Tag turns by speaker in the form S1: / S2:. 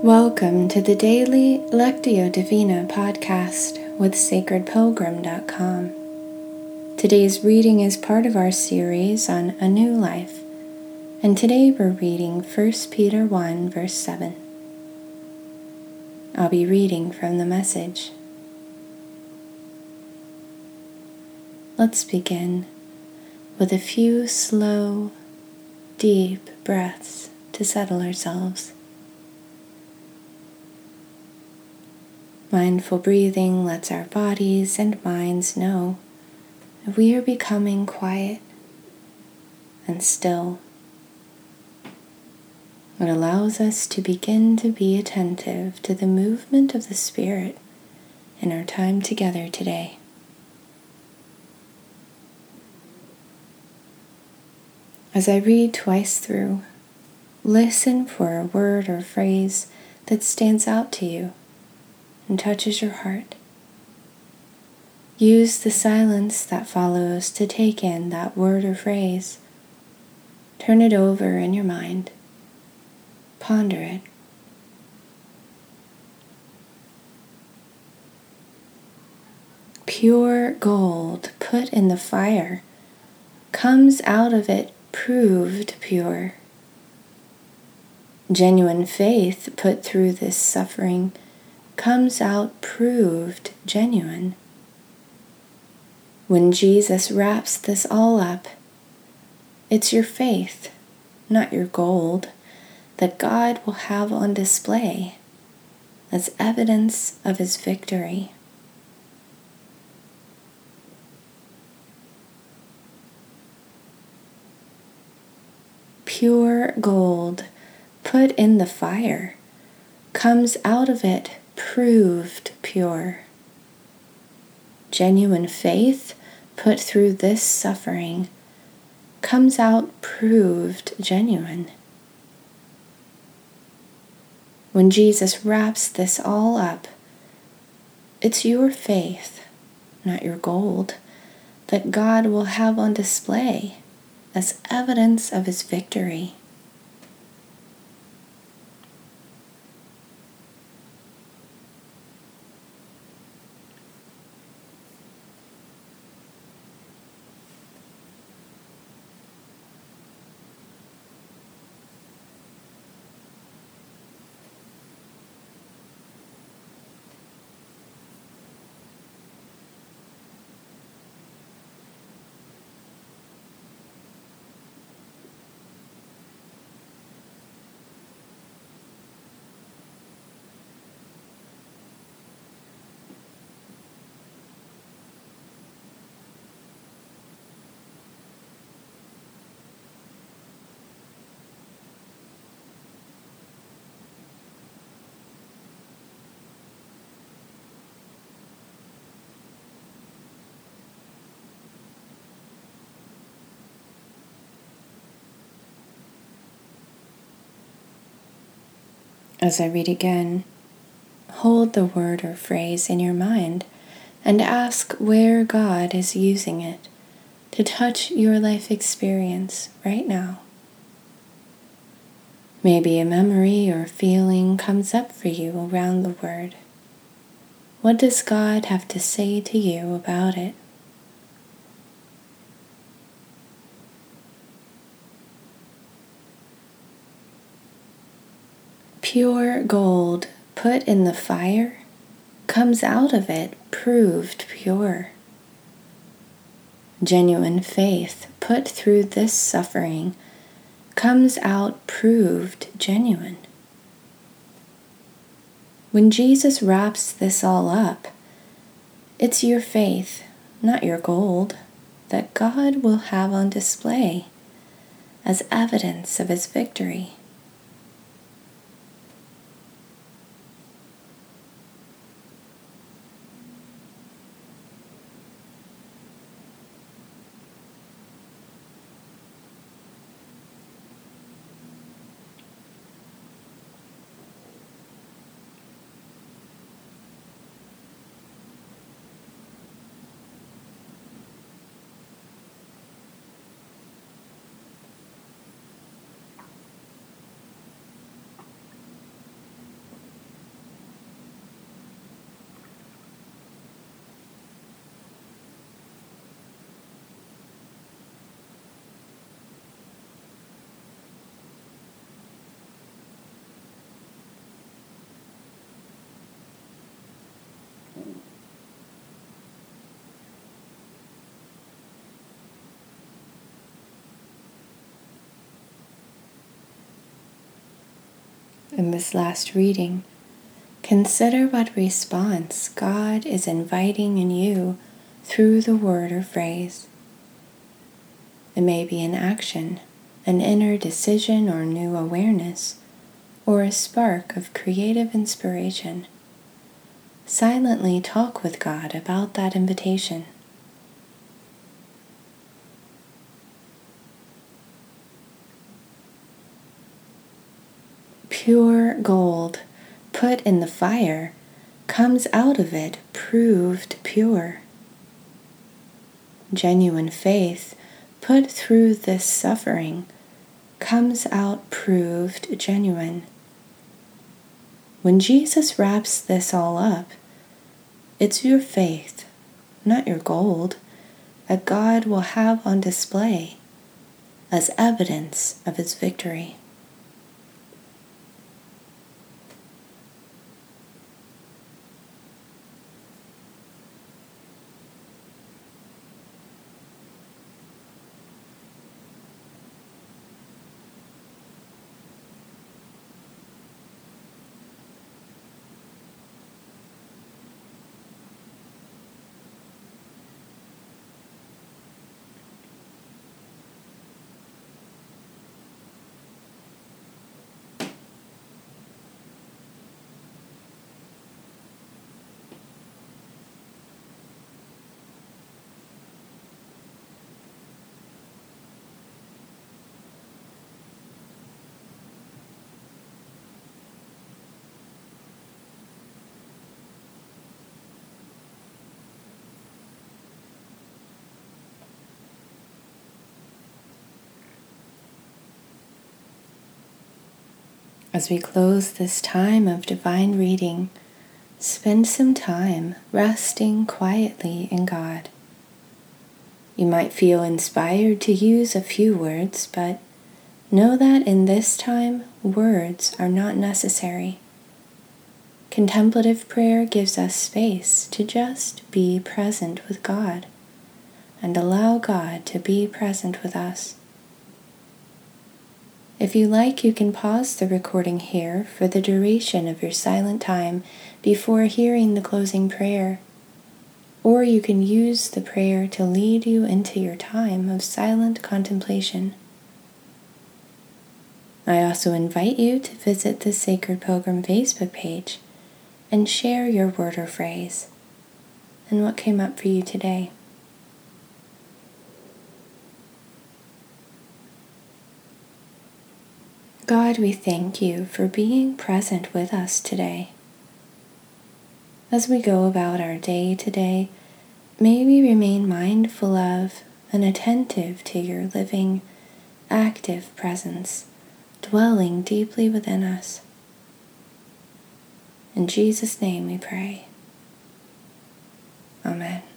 S1: Welcome to the daily Lectio Divina podcast with sacredpilgrim.com. Today's reading is part of our series on a new life, and today we're reading 1 Peter 1 verse 7. I'll be reading from the Message. Let's begin with a few slow, deep breaths to settle ourselves. Mindful breathing lets our bodies and minds know that we are becoming quiet and still. It allows us to begin to be attentive to the movement of the Spirit in our time together today. As I read twice through, listen for a word or phrase that stands out to you and touches your heart. Use the silence that follows to take in that word or phrase. Turn it over in your mind. Ponder it. Pure gold put in the fire comes out of it proved pure. Genuine faith put through this suffering comes out proved genuine. When Jesus wraps this all up, it's your faith, not your gold, that God will have on display as evidence of His victory. Pure gold put in the fire comes out of it proved pure. Genuine faith put through this suffering comes out proved genuine. When Jesus wraps this all up, it's your faith, not your gold, that God will have on display as evidence of His victory. As I read again, hold the word or phrase in your mind and ask where God is using it to touch your life experience right now. Maybe a memory or feeling comes up for you around the word. What does God have to say to you about it? Pure gold put in the fire comes out of it proved pure. Genuine faith put through this suffering comes out proved genuine. When Jesus wraps this all up, it's your faith, not your gold, that God will have on display as evidence of His victory. In this last reading, consider what response God is inviting in you through the word or phrase. It may be an action, an inner decision or new awareness, or a spark of creative inspiration. Silently talk with God about that invitation. Pure gold put in the fire comes out of it proved pure. Genuine faith put through this suffering comes out proved genuine. When Jesus wraps this all up, it's your faith, not your gold, that God will have on display as evidence of his victory. As we close this time of divine reading, spend some time resting quietly in God. You might feel inspired to use a few words, but know that in this time, words are not necessary. Contemplative prayer gives us space to just be present with God and allow God to be present with us. If you like, you can pause the recording here for the duration of your silent time before hearing the closing prayer, or you can use the prayer to lead you into your time of silent contemplation. I also invite you to visit the Sacred Pilgrim Facebook page and share your word or phrase and what came up for you today. God, we thank you for being present with us today. As we go about our day today, may we remain mindful of and attentive to your living, active presence, dwelling deeply within us. In Jesus' name we pray. Amen.